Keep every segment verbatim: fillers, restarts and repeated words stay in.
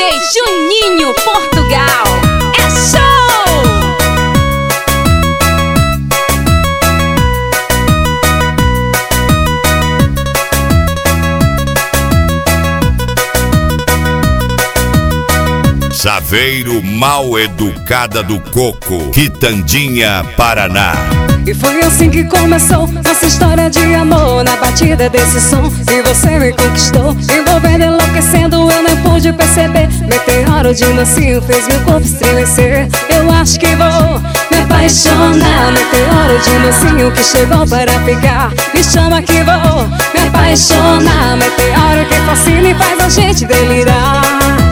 J Juninho Portugal. É show! Saveiro Mal Educada do Coco, Quitandinha, Paraná. E foi assim que começou nossa história de amor, na batida desse som. E você me conquistou, envolvendo, enlouquecendo, eu nem pude perceber. Meteoro de mansinho fez meu corpo estremecer. Eu acho que vou me apaixonar. Meteoro de mansinho que chegou para ficar. Me chama que vou me apaixonar. Meteoro que fascina e faz a gente delirar.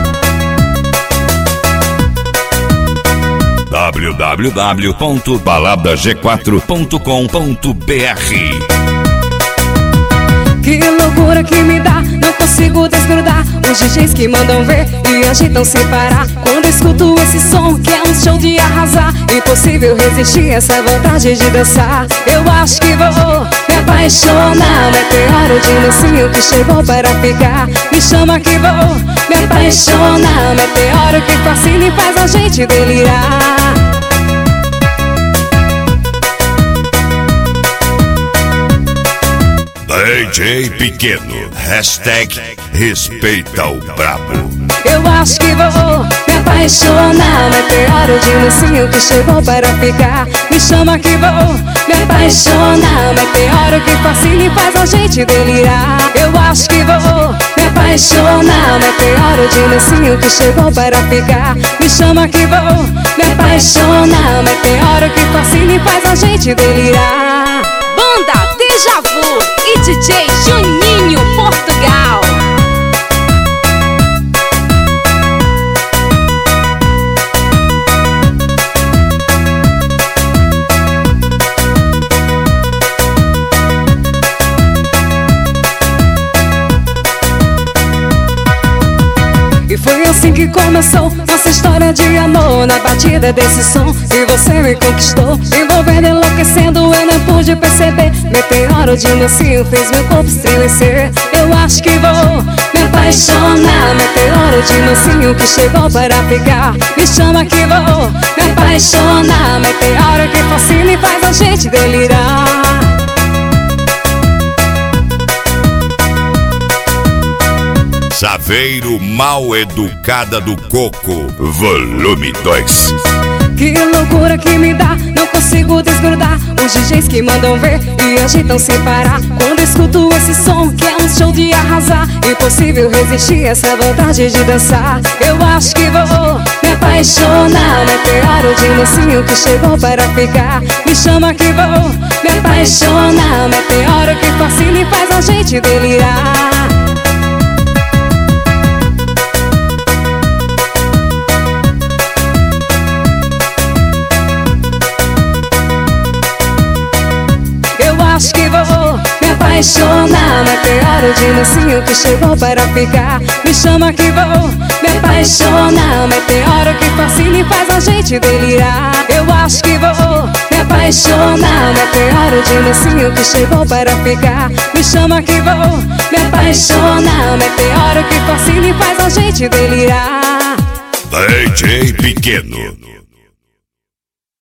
w w w ponto balada g quatro ponto com ponto b r. Que loucura que me dá, não consigo desgrudar. Os D Js que mandam ver e agitam sem parar. Quando escuto esse som que é um show de arrasar, impossível resistir essa vontade de dançar. Eu acho que vou me apaixonar. Meteoro de mansinho que chegou para ficar. Me chama que vou me apaixonar. Meteoro que fascina e faz a gente delirar. D J Pequeno, hashtag respeita o brabo. Eu acho que vou me apaixonar. Meteoro de mansinho que chegou para ficar. Me chama que vou me apaixonar. Meteoro que fascina e faz a gente delirar. Eu acho que vou me apaixonar. Meteoro de mansinho que chegou para ficar. Me chama que vou me apaixonar. Meteoro que fascina e faz a gente delirar. Banda Deja Vu e D J Juninho Portugal. E foi assim que começou nossa história de amor, na batida desse som. E você me conquistou, envolvendo, enlouquecendo, eu nem pude perceber. Meteoro de mansinho fez meu corpo estremecer. Eu acho que vou me apaixonar. Meteoro de mansinho que chegou para ficar. Me chama que vou me apaixonar. Meteoro que fascina e faz a gente delirar. Saveiro Mal Educada do Coco, volume dois. Que loucura que me dá, não consigo desgrudar. Os D Js que mandam ver e agitam sem parar. Quando escuto esse som que é um show de arrasar, impossível resistir essa vontade de dançar. Eu acho que vou me apaixonar. Meteoro de mansinho que chegou para ficar. Me chama que vou me apaixonar. Meteoro que fascina e faz a gente delirar. Acho que vou me apaixonar. Meteoro de mansinho que chegou para ficar. Me chama que vou me apaixonar. Meteoro que fascina e faz a gente delirar. Eu acho que vou me apaixonar. Meteoro de mansinho que chegou para ficar. Me chama que vou me apaixonar. Meteoro que fascina e faz a gente delirar. D J Pequeno.